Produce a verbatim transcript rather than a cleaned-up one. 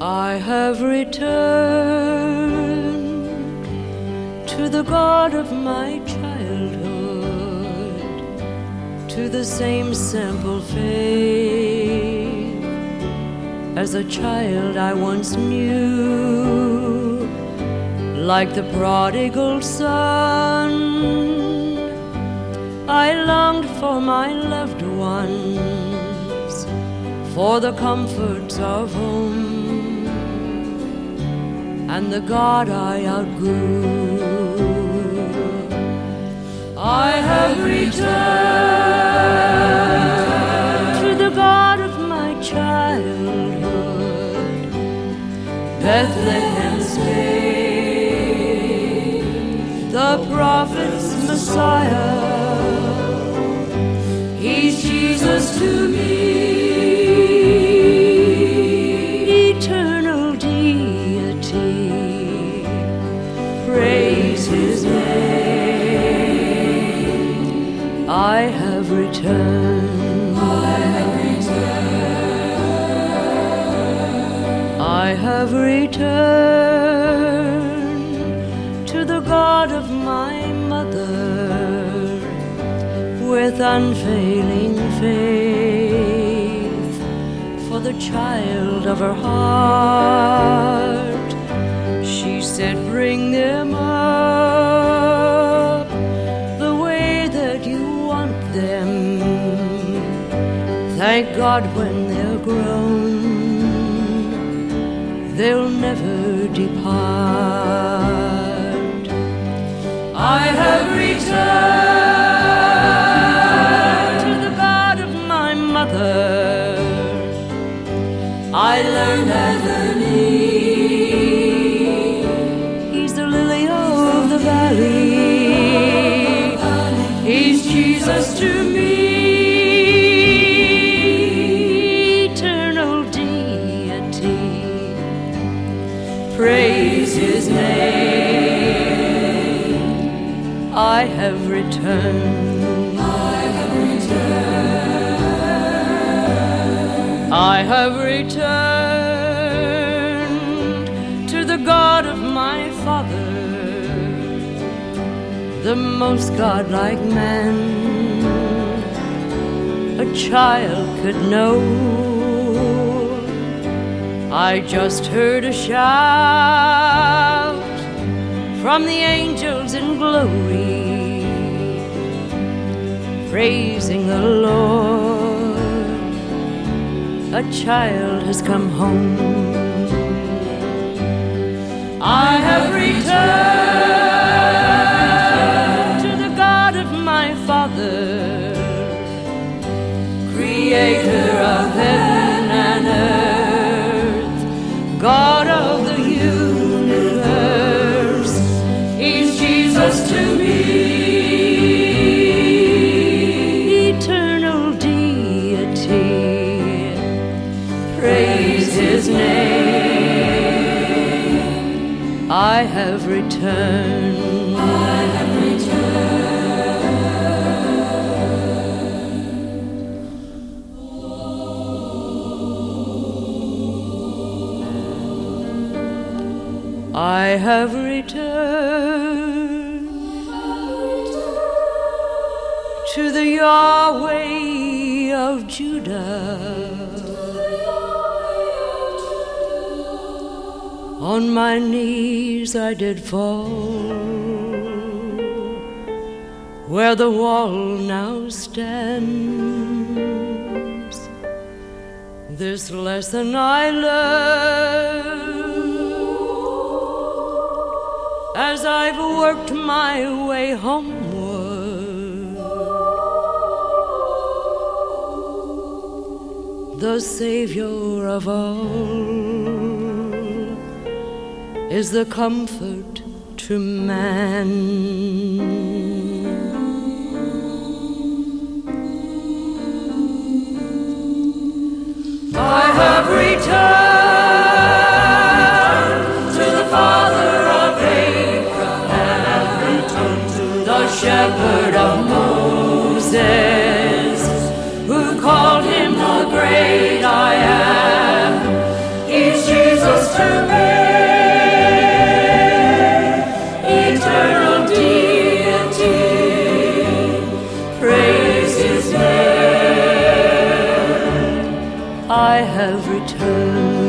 I have returned to the God of my childhood, to the same simple faith as a child I once knew. Like the prodigal son, I longed for my loved ones, for the comforts of home, and the God I outgrew. I have returned to the God of my childhood, Bethlehem's babe, the prophet's Messiah. He's Jesus to me, eternal deity. Praise his name. I have returned. I have returned. I have returned to the God of my mother, with unfailing faith for the child of her heart. She said, bring them up the way that you want them. Thank God when they're grown, they'll never depart. I have returned to the God of my mother. I learned at her knee, he's the lily of the valley. He's Jesus to me, eternal deity. Praise his name. I have returned. I have returned. I have returned to the God of my father, the most godlike man a child could know. I just heard a shout from the angels in glory, praising the Lord. A child has come home. I have returned to the God of my father, creator of heaven and earth, God of the universe. He's Jesus to me, eternal deity. Praise his name. I have returned. I have returned. I have returned to the Yahweh of Judah. On my knees I did fall, where the wall now stands. This lesson I learned as I've worked my way homeward. The Savior of all is the comfort to man. I have returned to the Father of Abraham, the shepherd of Moses, who called him the great I am. He's Jesus name, eternal deity, praise His name. I have returned